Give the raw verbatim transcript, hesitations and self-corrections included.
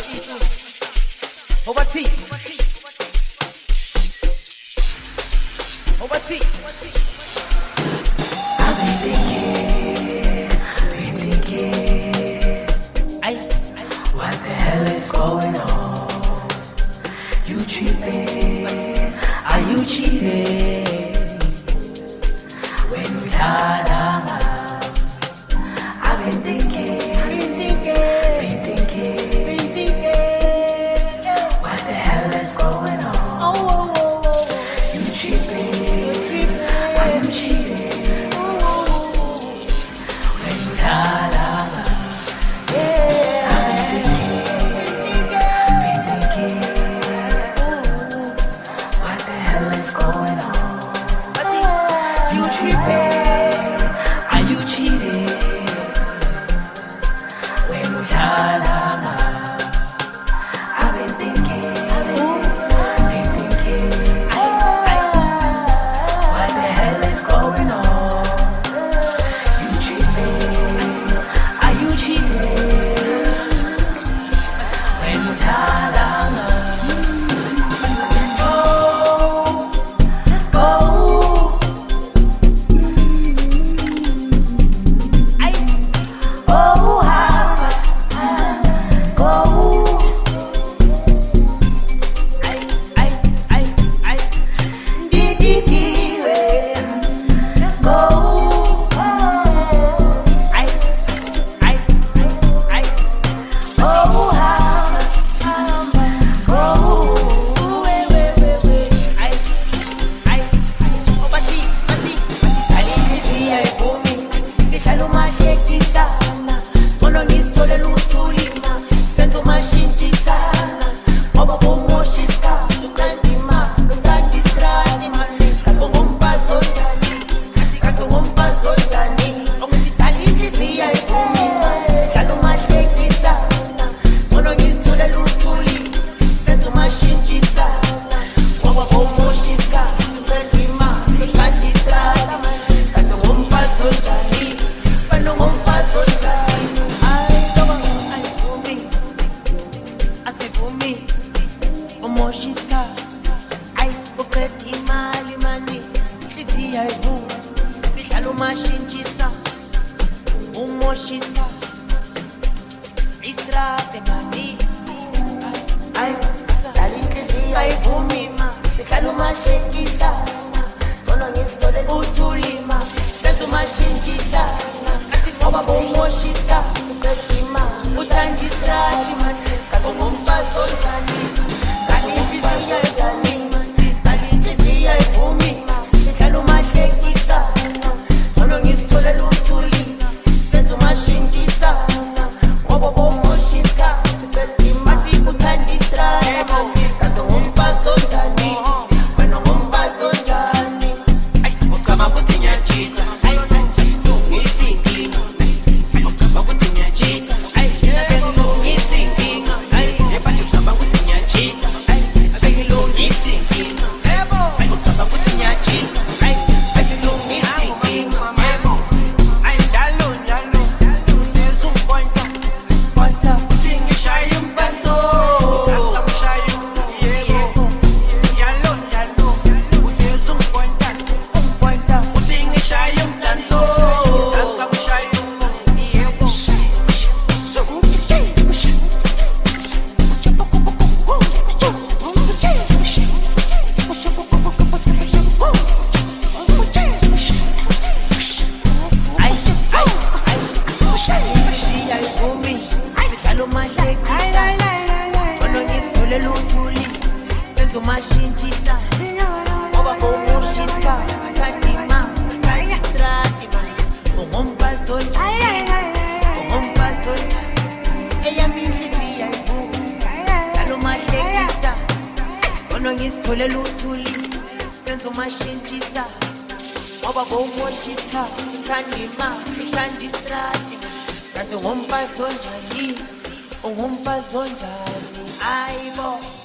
Overtee. Overtee. I've been thinking, been thinking. Aye. What the hell is going on? You tripping? Are you cheating? When we talk, I've been thinking, been thinking. What the hell is going on? You tripping? Are you cheating? When we talk, yeah, I've been thinking, been thinking. What the hell is going on? You tripping? Are you cheating? When we talk, I've been thinking, been thinking. What the hell is going on? You tripping? Are you cheating? When we talk, oh, oh. Oh, how go? Aye. Aye. Aye. Aye. Did it go? Aye. Aye. Aye. Oh, how go? Wait, wait, wait, wait. Aye. Aye. Overtee. Overtee. Alihisia ivumi sihlala umahlekisana ngcono ngisithole luthulima senze umashintshisana ngoba bomosha isikhathi uqedima uthanda isikhathi kanti ngumfazi onjani kanti ngumfazi onjani okudala inhliziyo ivumi sihlala umahlekisana ngcono ngisithole luthulima senze umashintshisana ngoba bomosha isikhathi uqedima uthanda isikhathi kanti ngumfazi onjani kanti ngumfazi onjani. Aye. Come on. Aye. Vumi. Asivumi. Umoshiska. Aye. Uqeda imali mani. Inhliziyo ayivumi. Sihlala umashintshisa. Umoshiska. Istrate mani. Aye. Dala inhliziyo ayivumi ma sihlala umahlekisana ngcono ngisithole uthulima senze umashintshisana ngoba bomosha isikhathi uqedima uthanda isikhathi kanti ngumfazi onjani kanti inhliziyo ayivumi dala inhliziyo ayivumi ma sihlala umahlekisana ngcono ngisithole uthulima senze umashintshisana ngoba bomosha isikhathi uqedima uthanda isikhathi kanti ngumfazi onjani wena ngumfazi onjani. Ucabanga ukuthi ngiyachitha, asilungisa inkinga. Ucabanga ukuthi ngiyachitha, asilungisa inkinga. But ucabanga ukuthi ngiyachitha, asilungisa inkinga. Ucabanga ukuthi ngiyachitha, asilungisa inkinga. Njalo njalo uhlezi ungipointa, uthi ngishaya umtato, ngishaya umtato. Njalo njalo uhlezi ungipointa, uthi ngishaya umtato, ngishaya Aye. Aye. Aye. Inhliziyo ayivumi. Sihlala umahlekisa. Ngcono ngisithole luthuli. Senze umashintshisa. Ngoba bomosha isikhathi uthanda imali. Uthanda istrati mani. Ungumfazi onjani. Ungumfazi onjani. Eyami inhliziyo ayivumi. Sihlala umahlekisa. Ngcono ngisithole luthuli. Senze umashintshisa. Ngoba bomosha isikhathi uthanda imali. Uthanda istrati mani. Kanti ungumfazi onjani. Ungumfazi onjani. Ayibo.